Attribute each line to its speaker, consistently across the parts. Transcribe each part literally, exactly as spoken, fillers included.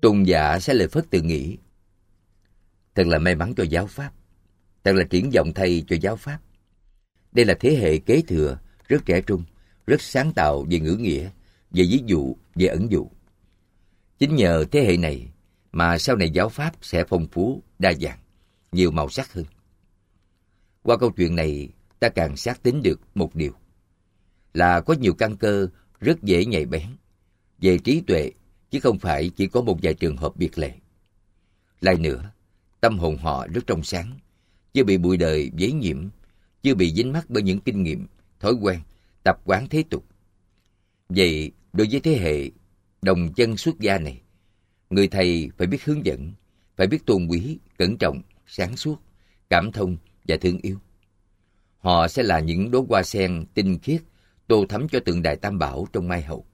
Speaker 1: Tôn giả Xá Lợi Phất tự nghĩ, thật là may mắn cho giáo pháp, thật là triển vọng thay cho giáo pháp. Đây là thế hệ kế thừa, rất trẻ trung, rất sáng tạo về ngữ nghĩa, về ví dụ, về ẩn dụ. Chính nhờ thế hệ này mà sau này giáo pháp sẽ phong phú, đa dạng, nhiều màu sắc hơn. Qua câu chuyện này, ta càng xác tín được một điều, là có nhiều căn cơ rất dễ nhạy bén về trí tuệ, chứ không phải chỉ có một vài trường hợp biệt lệ. Lại nữa, tâm hồn họ rất trong sáng, chưa bị bụi đời vấy nhiễm, chưa bị dính mắc bởi những kinh nghiệm, thói quen, tập quán thế tục. Vậy, đối với thế hệ đồng chân xuất gia này, người thầy phải biết hướng dẫn, phải biết tôn quý, cẩn trọng, sáng suốt, cảm thông và thương yêu. Họ sẽ là những đóa hoa sen tinh khiết, tô thắm cho tượng đài Tam Bảo trong mai hậu.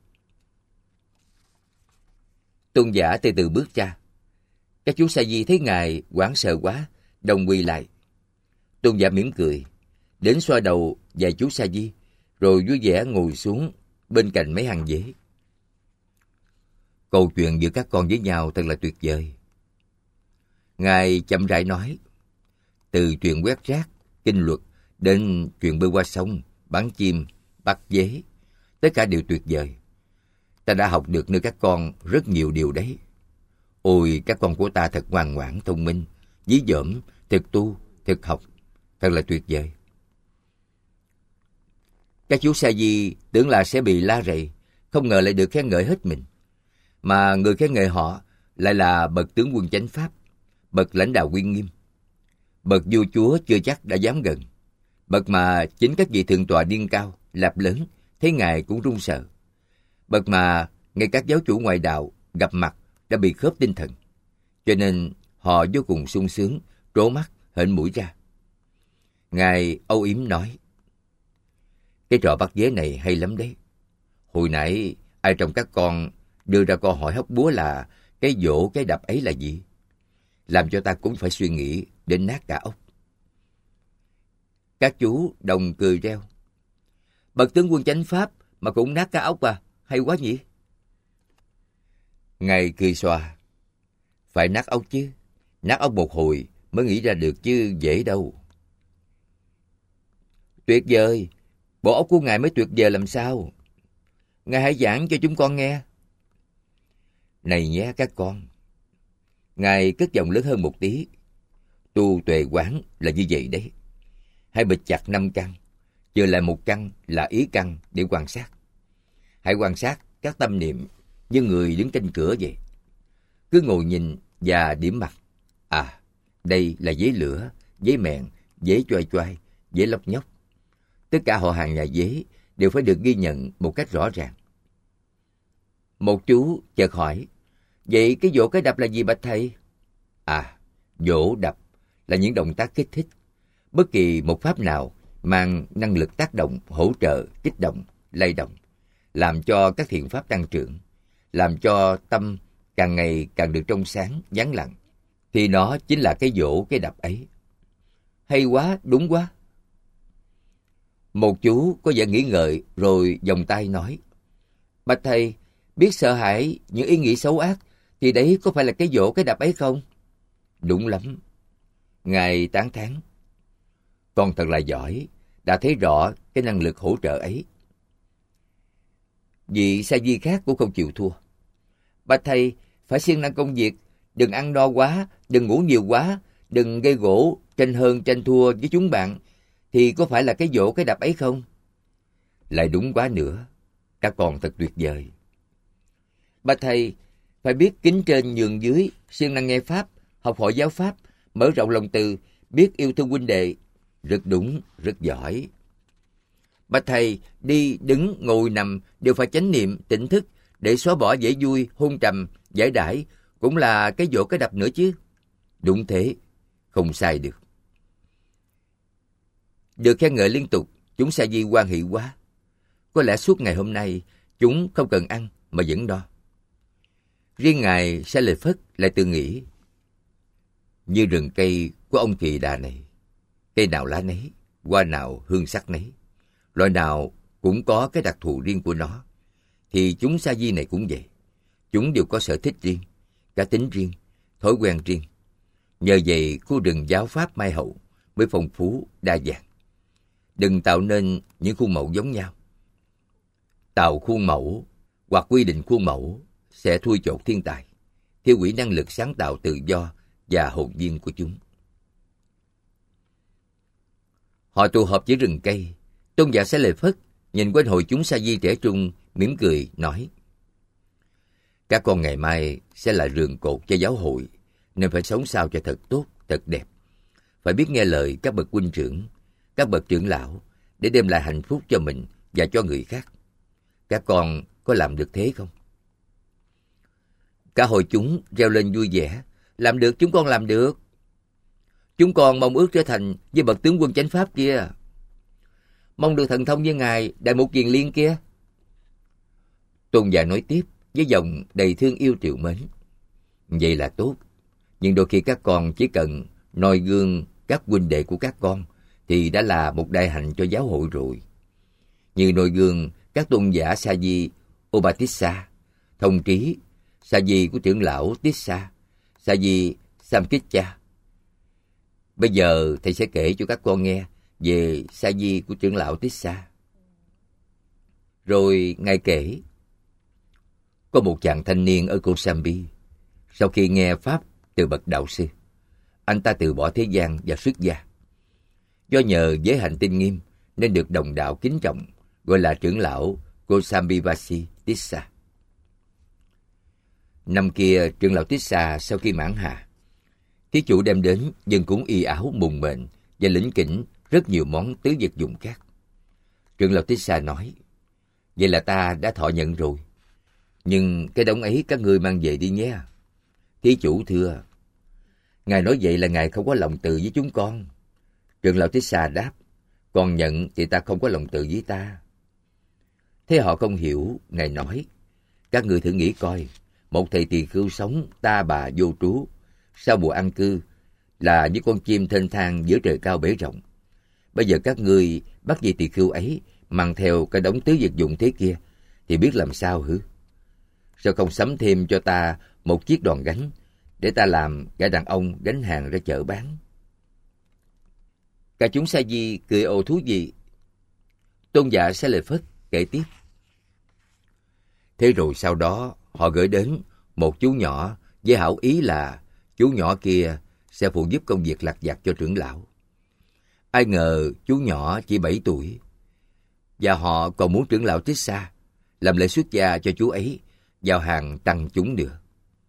Speaker 1: Tôn giả từ từ bước ra. Các chú sa di thấy ngài hoảng sợ quá, đồng quỳ lại. Tôn giả mỉm cười, đến xoa đầu vài chú sa di, rồi vui vẻ ngồi xuống bên cạnh mấy hàng ghế. Câu chuyện giữa các con với nhau thật là tuyệt vời. Ngài chậm rãi nói, từ chuyện quét rác, kinh luật, đến chuyện bơi qua sông, bắn chim, bắt dế, tất cả đều tuyệt vời. Ta đã học được nơi các con rất nhiều điều đấy. Ôi, các con của ta thật ngoan ngoãn, thông minh, dí dỏm, thực tu, thực học, thật là tuyệt vời. Các chú sa di tưởng là sẽ bị la rầy, không ngờ lại được khen ngợi hết mình. Mà người khen ngợi họ lại là bậc tướng quân chánh pháp, bậc lãnh đạo uy nghiêm. Bậc vua chúa chưa chắc đã dám gần, bậc mà chính các vị thượng tọa điên cao, lạp lớn, thấy ngài cũng run sợ. Bậc mà ngay các giáo chủ ngoại đạo gặp mặt đã bị khớp tinh thần, cho nên họ vô cùng sung sướng, trố mắt, hễnh mũi ra. Ngài âu yếm nói, cái trò bắt dế này hay lắm đấy. Hồi nãy ai trong các con đưa ra câu hỏi hóc búa là cái vỗ cái đập ấy là gì? Làm cho ta cũng phải suy nghĩ đến nát cả óc. Các chú đồng cười reo. Bậc tướng quân chánh pháp mà cũng nát cả óc à? Hay quá nhỉ? Ngài cười xòa. Phải nát óc chứ. Nát óc một hồi mới nghĩ ra được chứ dễ đâu. Tuyệt vời. Bộ óc của ngài mới tuyệt vời làm sao? Ngài hãy giảng cho chúng con nghe. Này nhé các con. Ngài cất giọng lớn hơn một tí. Tu tuệ quán là như vậy đấy. Hãy bịt chặt năm căn, chờ lại một căn là ý căn để quan sát. Hãy quan sát các tâm niệm như người đứng trên cửa vậy. Cứ ngồi nhìn và điểm mặt. À, đây là dế lửa, dế mèn, dế choai choai, dế lóc nhóc. Tất cả họ hàng nhà dế đều phải được ghi nhận một cách rõ ràng. Một chú chợt hỏi, vậy cái vỗ cái đập là gì bạch thầy? À, vỗ đập là những động tác kích thích. Bất kỳ một pháp nào mang năng lực tác động, hỗ trợ, kích động, lay động, làm cho các thiện pháp tăng trưởng, làm cho tâm càng ngày càng được trong sáng, vắng lặng, thì nó chính là cái vỗ cái đập ấy. Hay quá, đúng quá. Một chú có vẻ nghĩ ngợi rồi vòng tay nói, bạch thầy, biết sợ hãi những ý nghĩ xấu ác thì đấy có phải là cái vỗ cái đập ấy không? Đúng lắm. Ngài tán thán. Con thật là giỏi, đã thấy rõ cái năng lực hỗ trợ ấy. Vị sa di khác cũng không chịu thua. Bạch thầy, phải siêng năng công việc, đừng ăn no quá, đừng ngủ nhiều quá, đừng gây gổ, tranh hơn tranh thua với chúng bạn, thì có phải là cái vỗ cái đập ấy không? Lại đúng quá nữa, các con thật tuyệt vời. Bạch thầy, phải biết kính trên nhường dưới, siêng năng nghe pháp, học hỏi giáo pháp, mở rộng lòng từ, biết yêu thương huynh đệ. Rất đúng, rất giỏi. Bạch thầy, đi, đứng, ngồi, nằm đều phải chánh niệm, tỉnh thức để xóa bỏ dễ vui, hôn trầm, giải đãi, cũng là cái vỗ cái đập nữa chứ. Đúng thế, không sai được. Được khen ngợi liên tục, chúng sa di hoan hỷ quá. Có lẽ suốt ngày hôm nay, chúng không cần ăn mà vẫn no. Riêng ngài Xá Lợi Phất lại tự nghĩ, như rừng cây của ông Kỳ Đà này, cây nào lá nấy, hoa nào hương sắc nấy, loại nào cũng có cái đặc thù riêng của nó, thì chúng sa di này cũng vậy. Chúng đều có sở thích riêng, cá tính riêng, thói quen riêng. Nhờ vậy, khu rừng giáo pháp Mai Hậu mới phong phú, đa dạng. Đừng tạo nên những khuôn mẫu giống nhau. Tạo khuôn mẫu hoặc quy định khuôn mẫu sẽ thui chột thiên tài, thiêu hủy năng lực sáng tạo tự do và hồn nhiên của chúng. Họ tụ họp dưới rừng cây. Tôn giả Xá Lợi Phất nhìn quanh hội chúng sa di trẻ trung, mỉm cười nói: các con ngày mai sẽ là rường cột cho giáo hội, nên phải sống sao cho thật tốt, thật đẹp. Phải biết nghe lời các bậc huynh trưởng, các bậc trưởng lão để đem lại hạnh phúc cho mình và cho người khác. Các con có làm được thế không? Cả hội chúng reo lên vui vẻ: làm được, chúng con làm được. Chúng con mong ước trở thành với bậc tướng quân chánh pháp kia. Mong được thần thông với ngài Đại Mục Kiền Liên kia. Tôn giả nói tiếp với giọng đầy thương yêu trìu mến: vậy là tốt, nhưng đôi khi các con chỉ cần noi gương các huynh đệ của các con thì đã là một đại hạnh cho giáo hội rồi. Như noi gương các tôn giả Sa Di Obatissa, Thông Trí, Sa Di của trưởng lão Tissa, Sa Di Samkitcha. Bây giờ thầy sẽ kể cho các con nghe về Sa Di của trưởng lão Tissa. Rồi ngài kể: có một chàng thanh niên ở Kosambi, sau khi nghe pháp từ bậc đạo sư, anh ta từ bỏ thế gian và xuất gia. Do nhờ giới hạnh tinh nghiêm nên được đồng đạo kính trọng, gọi là trưởng lão Kosambivasi Tissa. Năm kia, trưởng lão Tissa sau khi mãn hạ, thí chủ đem đến dân cúng y áo mùng mệnh và lĩnh kỉnh rất nhiều món tứ vật dụng khác. Trưởng lão Tissa nói: vậy là ta đã thọ nhận rồi, nhưng cái đống ấy các ngươi mang về đi nhé. Thí chủ thưa. Ngài nói vậy là ngài không có lòng từ với chúng con. Trưởng lão Tissa đáp: còn nhận thì ta không có lòng từ với ta. Thế họ không hiểu, ngài nói: các ngươi thử nghĩ coi, một thầy tỳ khưu sống ta bà vô trú, sau mùa an cư là những con chim thênh thang giữa trời cao bể rộng. Bây giờ các ngươi bắt vị tỳ khưu ấy mang theo cái đống tứ vật dụng thế kia thì biết làm sao hử? Sao không sắm thêm cho ta một chiếc đòn gánh để ta làm gã đàn ông gánh hàng ra chợ bán? Cả chúng sa di cười ồ thú vị. Tôn giả Xá Lợi Phất kể tiếp: thế rồi sau đó họ gửi đến một chú nhỏ với hảo ý là chú nhỏ kia sẽ phụ giúp công việc lặt vặt cho trưởng lão. Ai ngờ chú nhỏ chỉ bảy tuổi, và họ còn muốn trưởng lão Tissa làm lễ xuất gia cho chú ấy vào hàng tăng chúng nữa.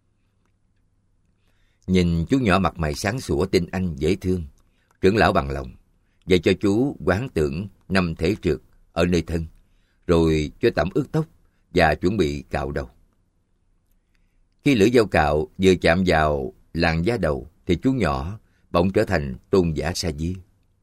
Speaker 1: Nhìn chú nhỏ mặt mày sáng sủa tinh anh dễ thương, trưởng lão bằng lòng dạy cho chú quán tưởng năm thể trượt ở nơi thân, rồi cho tẩm ướt tóc và chuẩn bị cạo đầu. Khi lưỡi dao cạo vừa chạm vào làn da đầu thì chú nhỏ bỗng trở thành tôn giả Sa Di.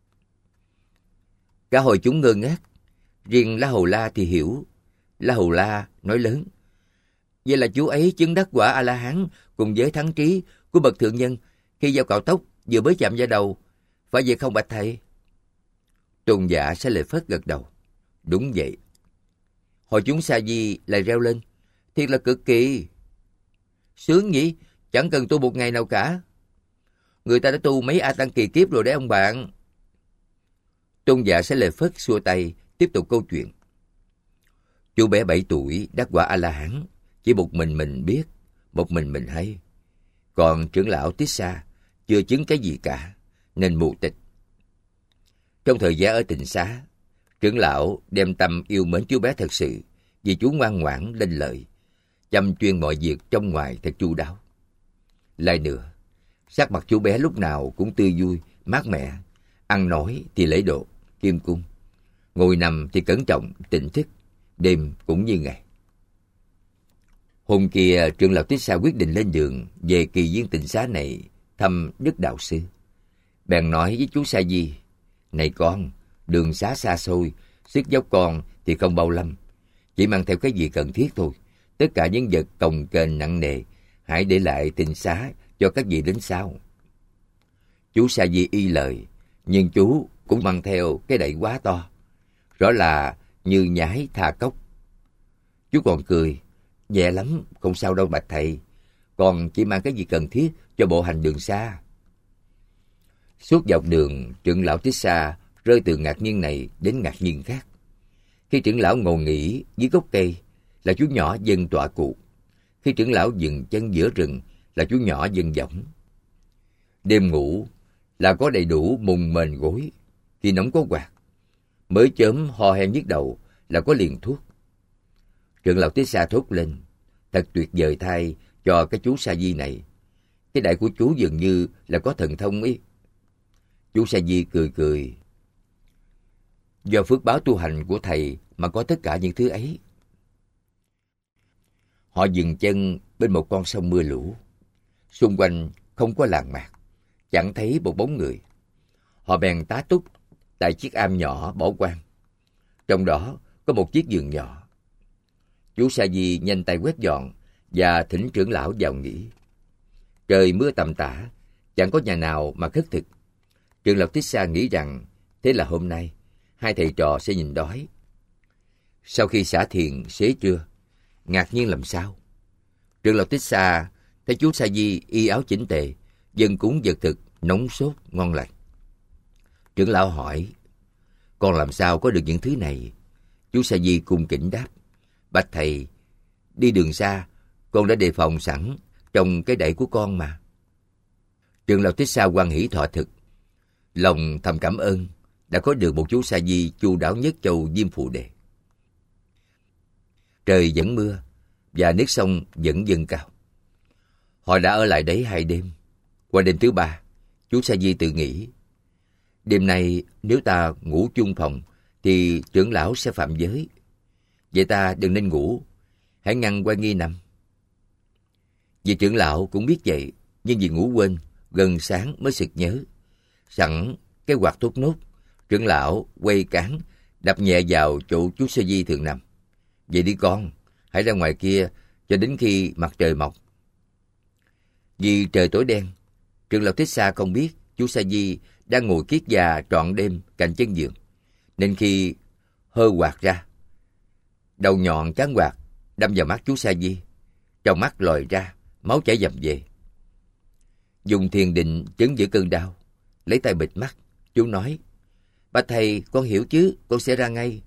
Speaker 1: Cả hội chúng ngơ ngác, riêng La Hầu La thì hiểu. La Hầu La nói lớn: vậy là chú ấy chứng đắc quả A-la-hán cùng với thắng trí của bậc thượng nhân khi dao cạo tóc vừa mới chạm vào đầu, phải vậy không bạch thầy? Tôn giả Xá Lợi Phất gật đầu: đúng vậy. Hội chúng Sa Di lại reo lên: thiệt là cực kỳ sướng nhỉ, chẳng cần tu một ngày nào cả. Người ta đã tu mấy A Tăng kỳ kiếp rồi đấy ông bạn. Tôn giả Xá Lợi Phất xua tay tiếp tục câu chuyện: chú bé bảy tuổi đắc quả A-la-hán chỉ một mình mình biết, một mình mình hay. Còn trưởng lão Tissa chưa chứng cái gì cả nên mù tịch. Trong thời gian ở tịnh xá, trưởng lão đem tâm yêu mến chú bé thật sự, vì chú ngoan ngoãn lanh lợi, chăm chuyên mọi việc trong ngoài thật chu đáo. Lại nữa, sắc mặt chú bé lúc nào cũng tươi vui, mát mẻ, ăn nói thì lễ độ, kim cung, ngồi nằm thì cẩn trọng, tỉnh thức, đêm cũng như ngày. Hôm kia, trưởng lão Tissa quyết định lên đường về kỳ viên tịnh xá này thăm Đức Đạo Sư. Bèn nói với chú Sa Di: này con, đường xá xa xôi, sức dốc con thì không bao lâm, chỉ mang theo cái gì cần thiết thôi. Tất cả những vật cồng kềnh nặng nề hãy để lại tịnh xá cho các vị đến sau. Chú Sa Di y lời, nhưng chú cũng mang theo cái đậy quá to, rõ là như nhái tha cốc. Chú còn cười: nhẹ lắm, không sao đâu bạch thầy. Con chỉ mang cái gì cần thiết cho bộ hành đường xa. Suốt dọc đường, trưởng lão Tích Sa rơi từ ngạc nhiên này đến ngạc nhiên khác. Khi trưởng lão ngồi nghỉ dưới gốc cây là chú nhỏ dâng tọa cụ. Khi trưởng lão dừng chân giữa rừng là chú nhỏ dâng võng. Đêm ngủ là có đầy đủ mùng mền gối. Khi nóng có quạt. Mới chớm ho hen nhức đầu là có liền thuốc. Trưởng lão Tích Sa thốt lên. Thật tuyệt vời thay cho cái chú Sa Di này. Cái đại của chú dường như là có thần thông ấy. Chú Sa Di cười cười. Do phước báo tu hành của thầy mà có tất cả những thứ ấy. Họ dừng chân bên một con sông mưa lũ. Xung quanh không có làng mạc, chẳng thấy một bóng người. Họ bèn tá túc tại chiếc am nhỏ bỏ hoang. Trong đó có một chiếc giường nhỏ. Chú Sa Di nhanh tay quét dọn và thỉnh trưởng lão vào nghỉ. Trời mưa tầm tã, chẳng có nhà nào mà khất thực. Trưởng lão Tích Sa nghĩ rằng thế là hôm nay hai thầy trò sẽ nhìn đói. Sau khi xả thiền xế trưa, ngạc nhiên làm sao? Trưởng lão Tích Sa thấy chú Sa Di y áo chỉnh tề, dân cúng vật thực nóng sốt ngon lành. Trưởng lão hỏi, con làm sao có được những thứ này? Chú Sa Di cung kính đáp, bạch thầy, đi đường xa, con đã đề phòng sẵn trong cái đẩy của con mà. Trưởng lão Tích Sa hoan hỷ thọ thực, lòng thầm cảm ơn đã có được một chú Sa Di chu đáo nhất châu Diêm Phù Đề. Trời vẫn mưa và nước sông vẫn dâng cao. Họ đã ở lại đấy hai đêm. Qua đêm thứ ba, chú Sa Di tự nghĩ, đêm nay nếu ta ngủ chung phòng thì trưởng lão sẽ phạm giới. Vậy ta đừng nên ngủ, hãy ngăn Quan Nghi nằm. Vì trưởng lão cũng biết vậy, nhưng vì ngủ quên, gần sáng mới sực nhớ. Sẵn cái quạt thốt nốt, trưởng lão quay cán, đập nhẹ vào chỗ chú Sa Di thường nằm. Vậy đi con, hãy ra ngoài kia cho đến khi mặt trời mọc. Vì trời tối đen, trưởng lão Tích Sa không biết chú Sa Di đang ngồi kiết già trọn đêm cạnh chân giường. Nên khi hơ quạt ra, đầu nhọn cán quạt đâm vào mắt chú Sa Di. Trong mắt lòi ra, máu chảy dầm về. Dùng thiền định trấn giữ cơn đau, lấy tay bịt mắt, chú nói, bạch thầy, con hiểu chứ, con sẽ ra ngay.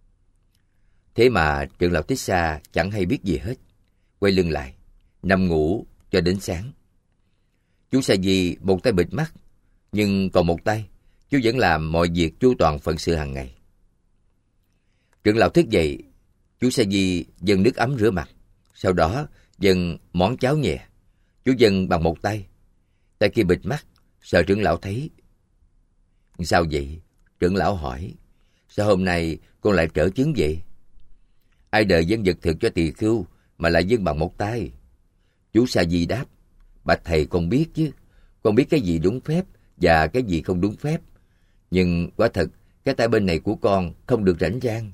Speaker 1: Thế mà trưởng lão Tích Sa chẳng hay biết gì hết, quay lưng lại, nằm ngủ cho đến sáng. Chú Sa Di một tay bịt mắt, nhưng còn một tay, chú vẫn làm mọi việc chu toàn phận sự hàng ngày. Trưởng lão thức dậy, chú Sa Di dâng nước ấm rửa mặt, sau đó dâng món cháo nhẹ. Chú dâng bằng một tay, tay kia bịt mắt, sợ trưởng lão thấy. Sao vậy? Trưởng lão hỏi. Sao hôm nay con lại trở chứng vậy? Ai đời dâng vật thực cho tỳ khưu mà lại dâng bằng một tay? Chú Sa Di đáp, bạch thầy, con biết chứ. Con biết cái gì đúng phép và cái gì không đúng phép. Nhưng quả thật, cái tay bên này của con không được rảnh rang.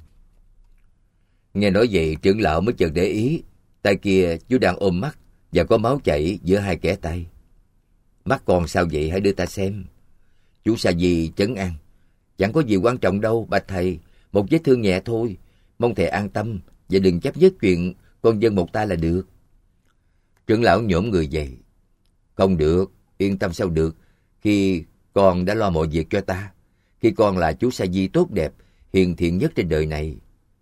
Speaker 1: Nghe nói vậy, trưởng lão mới chợt để ý, tay kia chú đang ôm mắt và có máu chảy giữa hai kẽ tay. Mắt con sao vậy, hãy đưa ta xem. Chú Sa Di trấn an, chẳng có gì quan trọng đâu, bạch thầy, một vết thương nhẹ thôi, mong thầy an tâm và đừng chấp nhất chuyện con dâng một tay là được. Trưởng lão nhổm người dậy. Không được, yên tâm sao được, khi con đã lo mọi việc cho ta, khi con là chú Sa Di tốt đẹp, hiền thiện nhất trên đời này.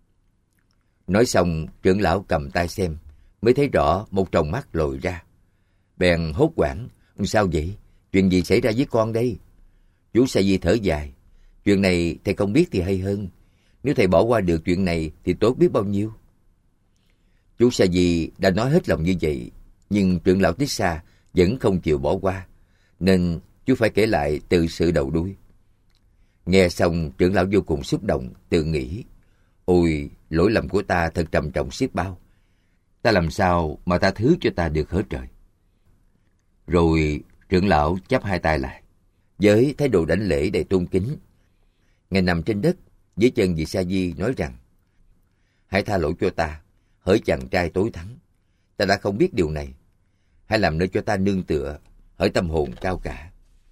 Speaker 1: Nói xong, trưởng lão cầm tay xem, mới thấy rõ một tròng mắt lồi ra. Bèn hốt hoảng, sao vậy? Chuyện gì xảy ra với con đây? Chú Sa Di thở dài, chuyện này thầy không biết thì hay hơn. Nếu thầy bỏ qua được chuyện này thì tốt biết bao nhiêu. Chú Sa Di đã nói hết lòng như vậy, nhưng trưởng lão Tích Sa vẫn không chịu bỏ qua, nên chú phải kể lại từ sự đầu đuôi. Nghe xong, trưởng lão vô cùng xúc động, tự nghĩ, ôi, lỗi lầm của ta thật trầm trọng xiết bao. Ta làm sao mà ta thứ cho ta được hở trời. Rồi trưởng lão chắp hai tay lại, với thái độ đảnh lễ đầy tôn kính. Ngài nằm trên đất, dưới chân vị Sa Di nói rằng, hãy tha lỗi cho ta, hỡi chàng trai tối thắng. Ta đã không biết điều này. Hãy làm nơi cho ta nương tựa, hỡi tâm hồn cao cả.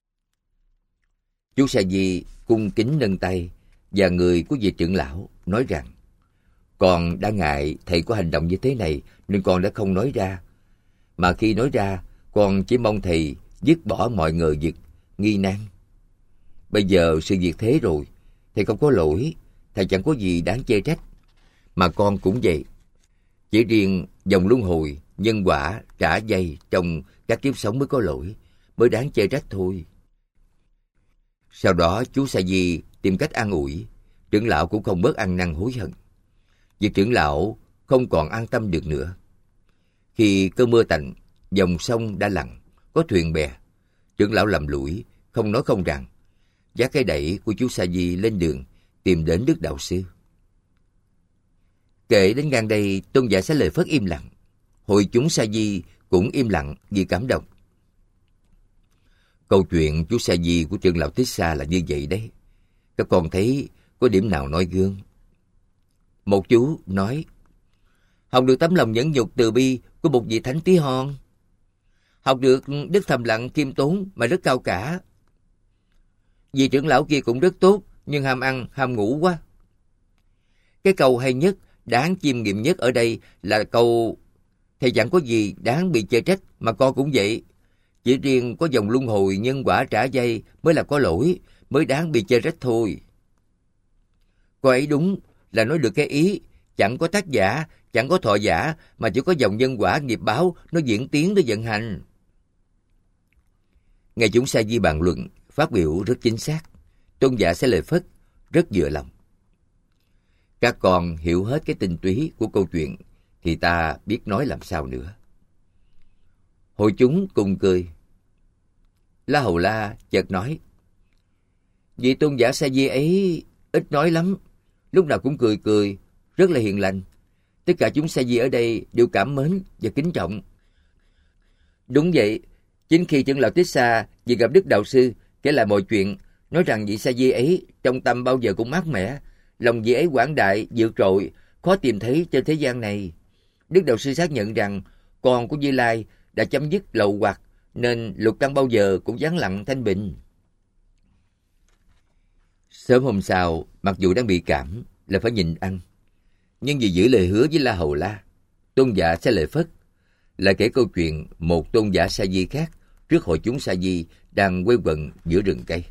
Speaker 1: Chú Sa Di cung kính nâng tay và người của vị trưởng lão nói rằng, con đã ngại thầy có hành động như thế này nên con đã không nói ra. mà khi nói ra, con chỉ mong thầy dứt bỏ mọi ngờ vực, nghi nan. Bây giờ sự việc thế rồi, thầy không có lỗi, thầy chẳng có gì đáng chê trách. Mà con cũng vậy. Chỉ riêng dòng luân hồi, nhân quả, trả dây trong các kiếp sống mới có lỗi, mới đáng chê trách thôi. Sau đó chú Sa Di tìm cách an ủi, trưởng lão cũng không bớt ăn năn hối hận. Vì trưởng lão không còn an tâm được nữa. Khi cơn mưa tạnh, dòng sông đã lặng, có thuyền bè. Trưởng lão lầm lũi, không nói không rằng, vác cái đẩy của chú Sa Di lên đường, tìm đến Đức Đạo Sư. Kể đến ngang đây, tôn giả Xá Lợi Phất im lặng. Hội chúng Sa Di cũng im lặng vì cảm động. Câu chuyện chú Sa Di của trưởng lão Thích Sa là như vậy đấy. Các con thấy có điểm nào nói gương? Một chú nói, học được tấm lòng nhẫn nhục từ bi của một vị thánh tí hon. Học được đức thầm lặng khiêm tốn mà rất cao cả. Vị trưởng lão kia cũng rất tốt, nhưng ham ăn, ham ngủ quá. Cái câu hay nhất, đáng chiêm nghiệm nhất ở đây là câu thầy chẳng có gì đáng bị chê trách, mà con cũng vậy. Chỉ riêng có dòng luân hồi nhân quả trả dây mới là có lỗi, mới đáng bị chê trách thôi. Cô ấy đúng là nói được cái ý, chẳng có tác giả, chẳng có thọ giả, mà chỉ có dòng nhân quả nghiệp báo nó diễn tiến, nó vận hành. Ngài chúng Sa Di bàn luận, phát biểu rất chính xác. Tôn giả Xá Lợi Phất rất vừa lòng. Các con hiểu hết cái tinh túy của câu chuyện thì ta biết nói làm sao nữa. Hội chúng cùng cười. La Hầu La chợt nói, vị tôn giả Sa Di ấy ít nói lắm, lúc nào cũng cười cười, rất là hiền lành. Tất cả chúng Sa Di ở đây đều cảm mến và kính trọng. Đúng vậy, chính khi trưởng lão Thích Sa vì gặp Đức Đạo Sư kể lại mọi chuyện, nói rằng vị Sa Di ấy trong tâm bao giờ cũng mát mẻ, lòng vị ấy quảng đại, vượt trội, khó tìm thấy trên thế gian này. Đức Đạo Sư xác nhận rằng con của Như Lai đã chấm dứt lậu hoặc, nên lục căn bao giờ cũng vắng lặng thanh bình. Sớm hôm sau, mặc dù đang bị cảm là phải nhịn ăn, nhưng vì giữ lời hứa với La Hầu La, tôn giả Xá Lợi Phất lại kể câu chuyện một tôn giả Sa Di khác trước hội chúng Sa Di đang quây quần giữa rừng cây.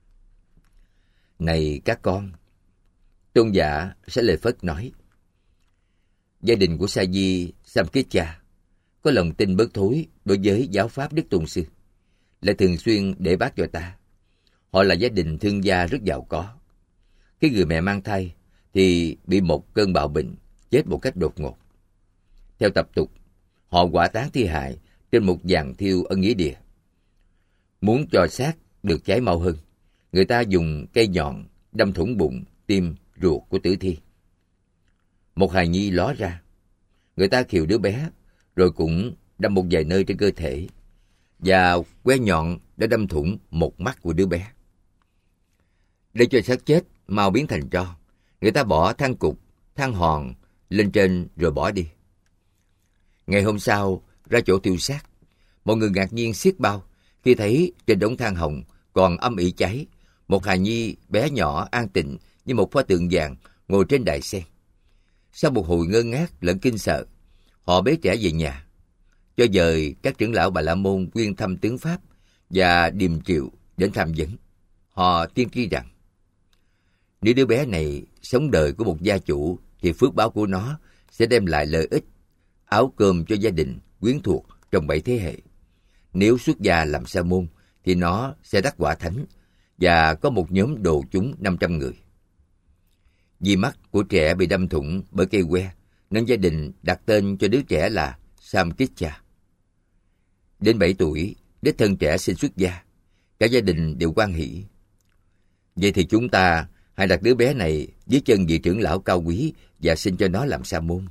Speaker 1: Này các con, tôn giả Xá Lợi Phất nói, gia đình của Sa Di Samkitcha có lòng tin bất thối đối với giáo pháp Đức Tôn Sư, lại thường xuyên để bác cho ta. Họ là gia đình thương gia rất giàu có. Cái người mẹ mang thai thì bị một cơn bạo bệnh, chết một cách đột ngột. Theo tập tục, họ hỏa táng thi hài trên một giàn thiêu ở nghĩa địa. Muốn cho xác được cháy mau hơn, người ta dùng cây nhọn đâm thủng bụng, tim, ruột của tử thi. Một hài nhi ló ra, người ta khiều đứa bé, rồi cũng đâm một vài nơi trên cơ thể, và que nhọn đã đâm thủng một mắt của đứa bé. Để cho xác chết mau biến thành tro, người ta bỏ than cục, than hòn lên trên rồi bỏ đi. Ngày hôm sau, ra chỗ tiêu xác, mọi người ngạc nhiên xiết bao khi thấy trên đống than hồng còn âm ỉ cháy, một hài nhi bé nhỏ an tịnh như một pho tượng vàng ngồi trên đài sen. Sau một hồi ngơ ngác lẫn kinh sợ, họ bế trẻ về nhà, cho dời các trưởng lão Bà La Môn quyên thăm tướng pháp và điềm triệu đến tham vấn. Họ tiên tri rằng nếu đứa bé này sống đời của một gia chủ thì phước báo của nó sẽ đem lại lợi ích, áo cơm cho gia đình, quyến thuộc trong bảy thế hệ. Nếu xuất gia làm sa môn thì nó sẽ đắc quả thánh và có một nhóm đồ chúng năm trăm người. Vì mắt của trẻ bị đâm thủng bởi cây que, nên gia đình đặt tên cho đứa trẻ là Samkitcha. Đến bảy tuổi, đích thân trẻ xin xuất gia. Cả gia đình đều hoan hỷ. Vậy thì chúng ta hãy đặt đứa bé này dưới chân vị trưởng lão cao quý và xin cho nó làm sa môn.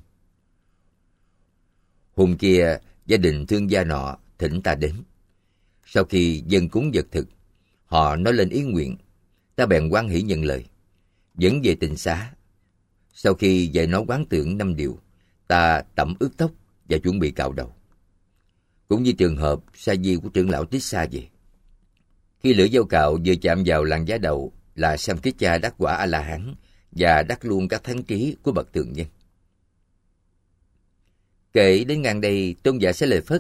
Speaker 1: Hôm kia, gia đình thương gia nọ thỉnh ta đến. Sau khi dâng cúng vật thực, họ nói lên ý nguyện. Ta bèn hoan hỷ nhận lời, dẫn về tịnh xá. Sau khi dạy nó quán tưởng năm điều, ta tẩm ướt tóc và chuẩn bị cạo đầu. Cũng như trường hợp sa di của trưởng lão Tích Sa vậy. Khi lưỡi dao cạo vừa chạm vào làn da đầu là Samkitcha đắc quả A-la-hán và đắc luôn các thánh trí của bậc thường nhân. Kể đến ngang đây, tôn giả Xá Lợi Phất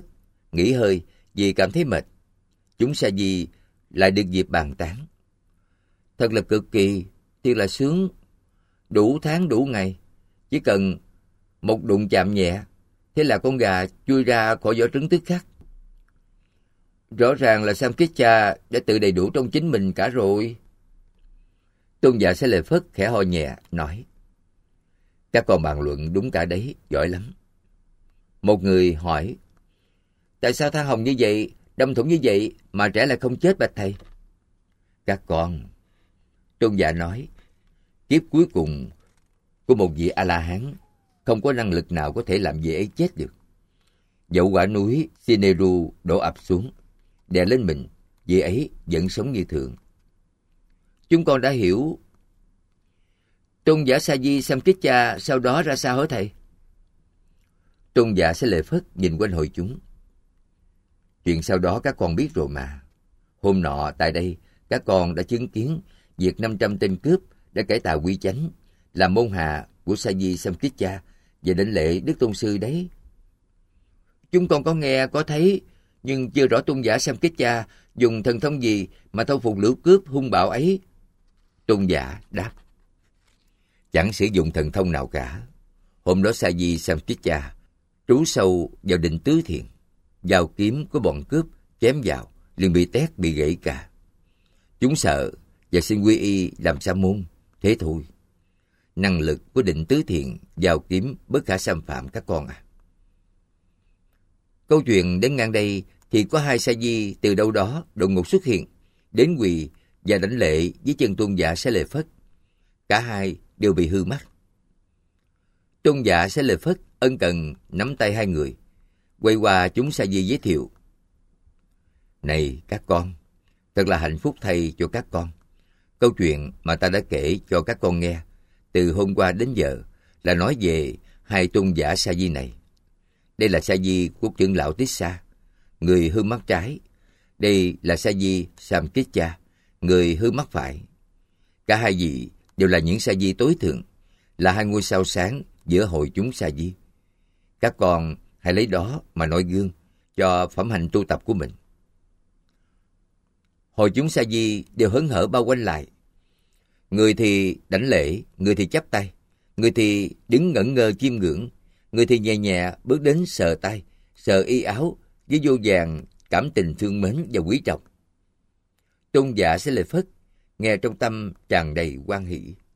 Speaker 1: nghỉ hơi vì cảm thấy mệt. Chúng sa di lại được dịp bàn tán. Thật là cực kỳ, thiệt là sướng. Đủ tháng đủ ngày, chỉ cần một đụng chạm nhẹ, thế là con gà chui ra khỏi vỏ trứng tức khắc. Rõ ràng là Samkitcha đã tự đầy đủ trong chính mình cả rồi. Tôn giả Xá Lợi Phất khẽ ho nhẹ, nói: Các con bàn luận đúng cả đấy, giỏi lắm. Một người hỏi: Tại sao than hồng như vậy, đâm thủng như vậy mà trẻ lại không chết bạch thầy? Các con, Tôn giả nói, kiếp cuối cùng của một vị A-la-hán không có năng lực nào có thể làm vị ấy chết được. Dẫu quả núi Sineru đổ ập xuống, đè lên mình, vị ấy vẫn sống như thường. Chúng con đã hiểu. Tôn giả Sa Di Samkitcha sau đó ra sao hả thầy? Tôn giả Xá Lợi Phất nhìn quanh hội chúng. Chuyện sau đó các con biết rồi mà. Hôm nọ tại đây, các con đã chứng kiến việc năm trăm tên cướp đã cải tà quy chánh, làm môn hạ của Sa Di Samkitcha và đảnh lễ Đức Tôn Sư đấy. Chúng con có nghe, có thấy, nhưng chưa rõ tôn giả Samkitcha dùng thần thông gì mà thâu phục lũ cướp hung bạo ấy. Tôn giả đáp: Chẳng sử dụng thần thông nào cả. Hôm đó Sa Di Samkitcha trú sâu vào định tứ thiền, dao kiếm của bọn cướp chém vào liền bị tét, bị gãy cả. Chúng sợ và xin quy y làm sa môn, thế thôi. Năng lực của định tứ thiền, dao kiếm bất khả xâm phạm các con à. Câu chuyện đến ngang đây thì có hai sa di từ đâu đó đột ngột xuất hiện, đến quỳ và đảnh lễ với chân tôn giả Xá Lợi Phất. Cả hai đều bị hư mắt. Tôn giả Xá Lợi Phất ân cần nắm tay hai người, quay qua chúng sa di giới thiệu: Này các con, thật là hạnh phúc thay cho các con. Câu chuyện mà ta đã kể cho các con nghe từ hôm qua đến giờ là nói về hai tôn giả sa di này. Đây là sa di của trưởng lão Tissa, người hư mắt trái. Đây là sa di Samkitcha, người hư mắt phải. Cả hai vị đều là những sa di tối thượng, là hai ngôi sao sáng giữa hội chúng sa di. Các con hãy lấy đó mà noi gương cho phẩm hành tu tập của mình. Hội chúng sa di đều hớn hở bao quanh lại. Người thì đảnh lễ, người thì chắp tay, người thì đứng ngẩn ngơ chiêm ngưỡng, người thì nhẹ nhẹ bước đến sờ tay, sờ y áo với vô vàn cảm tình thương mến và quý trọng. Tôn giả Xá Lợi Phất nghe trong tâm tràn đầy hoan hỷ.